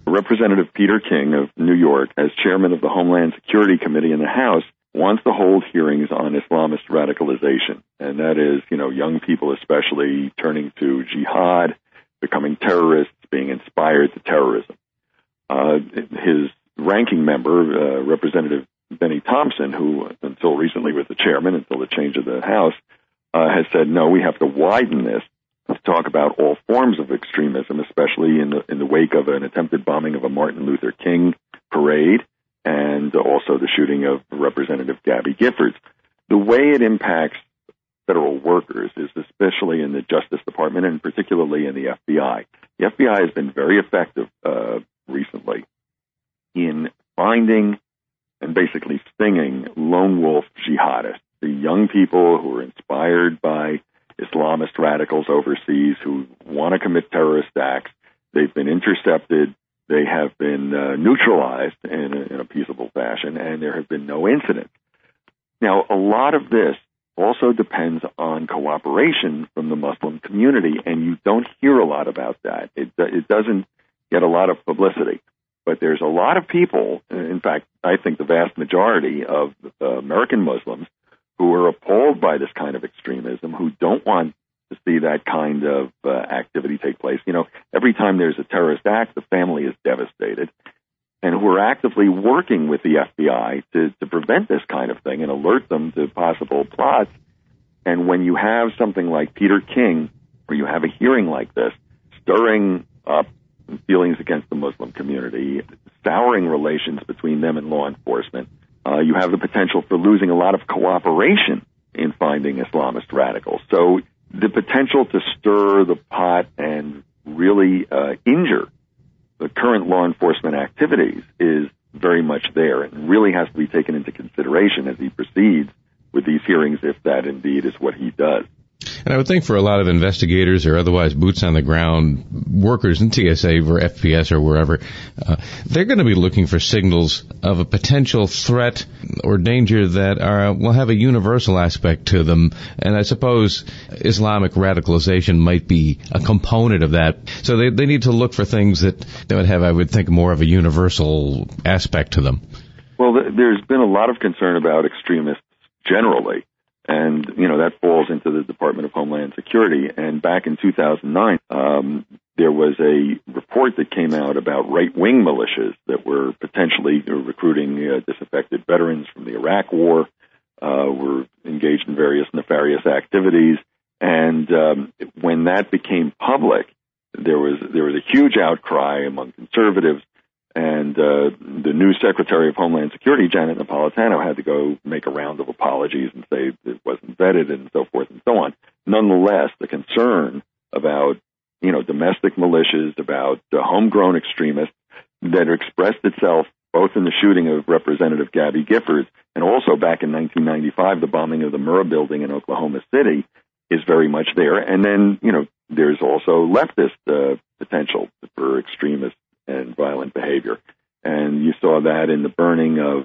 Representative Peter King of New York, as chairman of the Homeland Security Committee in the House, wants to hold hearings on Islamist radicalization. And that is, young people especially turning to jihad, becoming terrorists, being inspired to terrorism. His ranking member, Representative Benny Thompson, who until recently was the chairman, until the change of the House, has said, no, we have to widen this to talk about all forms of extremism, especially in the wake of an attempted bombing of a Martin Luther King parade and also the shooting of Representative Gabby Giffords. The way it impacts federal workers is especially in the Justice Department and particularly in the FBI. The FBI has been very effective recently in finding and basically stinging lone wolf jihadists, the young people who are inspired by Islamist radicals overseas who want to commit terrorist acts. They've been intercepted. They have been neutralized in a peaceable fashion, and there have been no incidents. Now, a lot of this also depends on cooperation from the Muslim community, and you don't hear a lot about that. It doesn't get a lot of publicity. But there's a lot of people, in fact, I think the vast majority of American Muslims, who are appalled by this kind of extremism, who don't want to see that kind of activity take place. Every time there's a terrorist act, the family is devastated, and who are actively working with the FBI to prevent this kind of thing and alert them to possible plots. And when you have something like Peter King, where you have a hearing like this, stirring up feelings against the Muslim community, souring relations between them and law enforcement, you have the potential for losing a lot of cooperation in finding Islamist radicals. So the potential to stir the pot and really injure the current law enforcement activities is very much there and really has to be taken into consideration as he proceeds with these hearings, if that indeed is what he does. And I would think for a lot of investigators or otherwise boots on the ground workers in TSA or FPS or wherever, they're going to be looking for signals of a potential threat or danger that will have a universal aspect to them. And I suppose Islamic radicalization might be a component of that. So they need to look for things that would have, I would think, more of a universal aspect to them. Well, there's been a lot of concern about extremists generally. And, that falls into the Department of Homeland Security. And back in 2009, there was a report that came out about right-wing militias that were potentially recruiting disaffected veterans from the Iraq War, were engaged in various nefarious activities. And when that became public, there was a huge outcry among conservatives. And the new Secretary of Homeland Security, Janet Napolitano, had to go make a round of apologies and say it wasn't vetted and so forth and so on. Nonetheless, the concern about, domestic militias, about homegrown extremists that expressed itself both in the shooting of Representative Gabby Giffords and also back in 1995, the bombing of the Murrah building in Oklahoma City is very much there. And then, there's also leftist potential for extremists and violent behavior. And you saw that in the burning of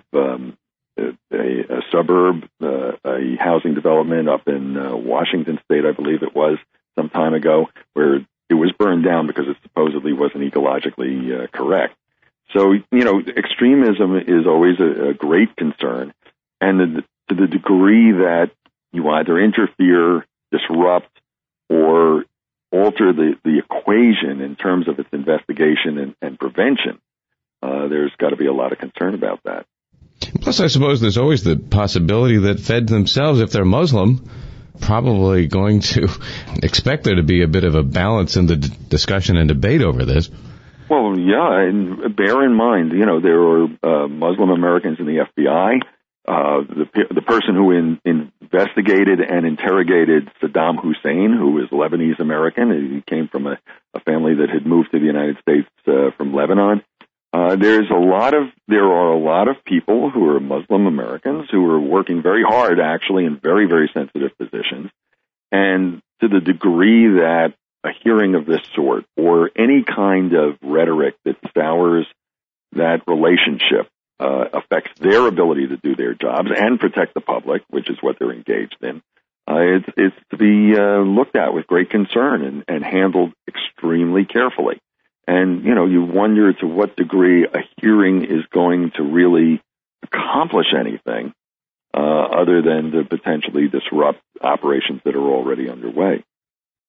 a suburb, a housing development up in Washington State, I believe it was, some time ago, where it was burned down because it supposedly wasn't ecologically correct. So, extremism is always a great concern. And to the degree that you either interfere, disrupt, or alter the equation in terms of its investigation and prevention, there's got to be a lot of concern about that. Plus, I suppose there's always the possibility that Feds themselves, if they're Muslim, probably going to expect there to be a bit of a balance in the discussion and debate over this. Well, yeah, and bear in mind, there are Muslim Americans in the FBI. The person who investigated and interrogated Saddam Hussein, who was Lebanese American, he came from a family that had moved to the United States from Lebanon. There are a lot of people who are Muslim Americans who are working very hard, actually, in very, very sensitive positions. And to the degree that a hearing of this sort or any kind of rhetoric that sours that relationship affects their ability to do their jobs and protect the public, which is what they're engaged in, it's to be looked at with great concern and handled extremely carefully. And, you wonder to what degree a hearing is going to really accomplish anything other than to potentially disrupt operations that are already underway.